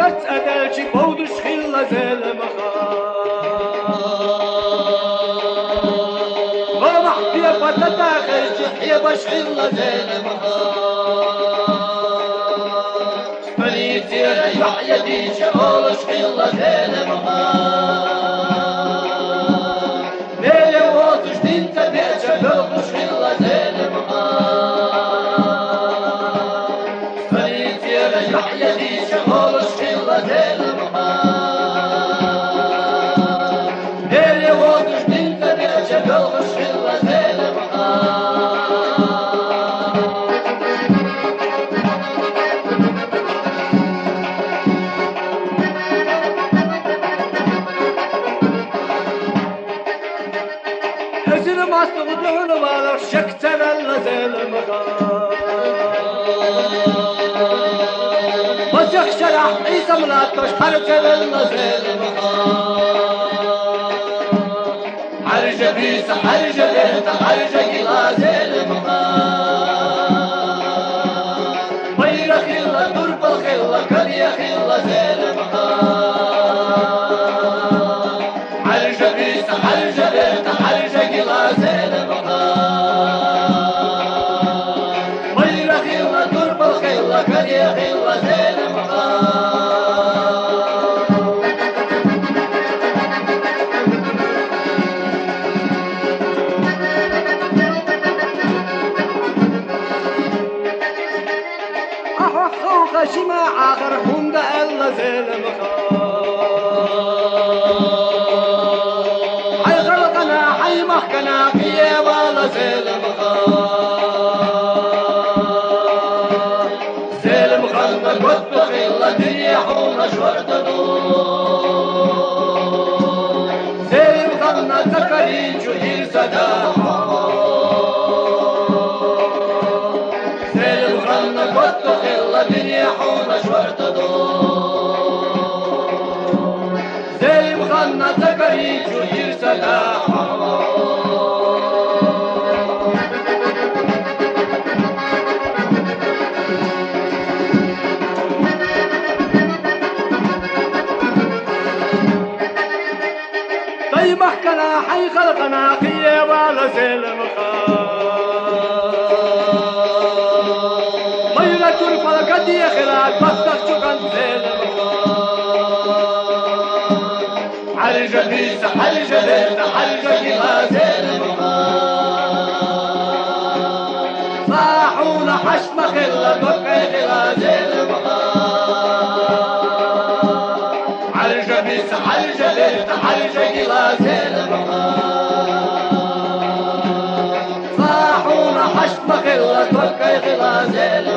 Kaç ederci boğduş hilla zelemaha Vamah diye patata kırcı diye baş hilla zelemaha Spalitiye yahya dişe oluş hilla zelemaha Neye otuş dinle beçe boğduş hilla zelemaha Spalitiye yahya dişe oluş hilla zelemaha Neye otuş dinle beçe boğduş hilla zelemaha Ezini mastığı dönü bağlar şekterelle zelemaha Bacak şerah İsa mülatoş harcevelle zelemaha Harca bise harca behte harca gila zelemaha Bayrak illa turbal khilla kaliya khilla zelemaha Harca bise harca behte harca gila zelemaha Bayrak illa turbal khilla kaliya khilla zelemaha خوخ شما آخر هند الله زلمخا حي خلقنا حي مخكنا فيه والله زلمخا زلمخا قد بخيل الدنيا حونا شوردنو زلمخا تكرين جهير سداحا الدنيا حونا شورددو زي مخنا زكري جوهير سلاحا طيب احكنا حي خلقنا خيه ولا زلمخا فلقد يخلع بطخ شكن زلمخا حرج بيس حرج بيت حرج كلا زلمخا صاحونا حشم خلا بقى خلا زلمخا حرج بيس حرج بيت حرج كلا زلمخا صاحونا حشم خلا بقى خلا زلمخا